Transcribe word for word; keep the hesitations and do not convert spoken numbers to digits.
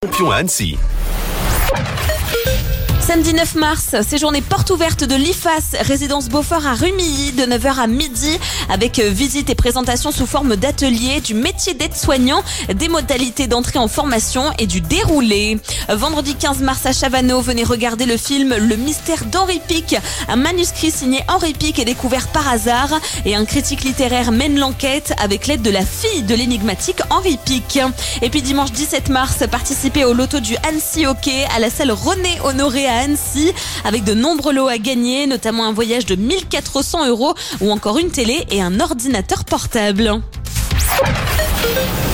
Champion à Annecy. Samedi neuf mars, c'est journée porte ouverte de l'I F A S, résidence Beaufort à Rumilly, de neuf heures à midi, avec visite et présentation sous forme d'atelier du métier d'aide-soignant, des modalités d'entrée en formation et du déroulé. Vendredi quinze mars à Chavano, venez regarder le film Le mystère d'Henri Pic. Un manuscrit signé Henri Pic est découvert par hasard et un critique littéraire mène l'enquête avec l'aide de la fille de l'énigmatique Henri Pic. Et puis dimanche dix-sept mars, participez au loto du Annecy Hockey à la salle René Honoré à Annecy, avec de nombreux lots à gagner, notamment un voyage de mille quatre cents euros ou encore une télé et un ordinateur portable.